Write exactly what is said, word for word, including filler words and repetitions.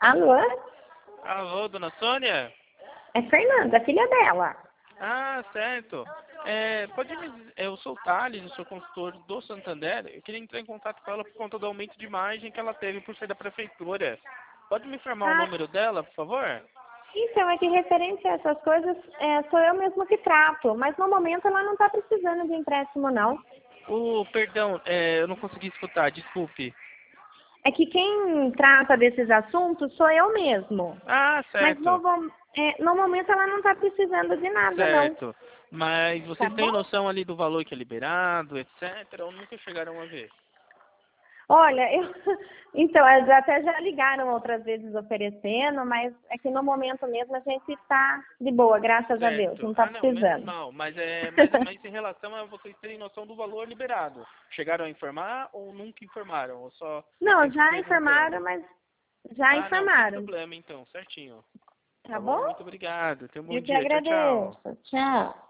Alô? Alô, dona Sônia? É Fernanda, filha dela. Ah, certo. É, pode me dizer, eu sou o Thales, eu sou consultor do Santander. Eu queria entrar em contato com ela por conta do aumento de imagem que ela teve por ser da prefeitura. Pode me informar o Ah, número dela, por favor? então, é que referente a essas coisas, é, sou eu mesmo que trato. Mas no momento ela não está precisando de empréstimo, não. Oh, perdão, é, eu não consegui escutar, desculpe. É que quem trata desses assuntos sou eu mesmo. Ah, Mas no, certo, mo- é, no momento ela não está precisando de nada, não. certo. Mas Tá vocês têm bom? noção ali do valor que é liberado, etcétera. Ou nunca chegaram a ver? Olha, eu, então, eles até já ligaram outras vezes oferecendo, mas é que no momento mesmo a gente está de boa, graças a Deus, Certo. não está Ah, não, menos precisando. mal. Mas é, mas, mas em relação a vocês terem noção do valor liberado, chegaram a informar ou nunca informaram? Ou só Não, sempre já informaram, perguntando? mas já Ah, não, sem informaram, problema então, certinho. tá Tá bom? bom? Muito obrigado. Tenha um bom Eu que dia. Tchau, tchau. agradeço. Tchau.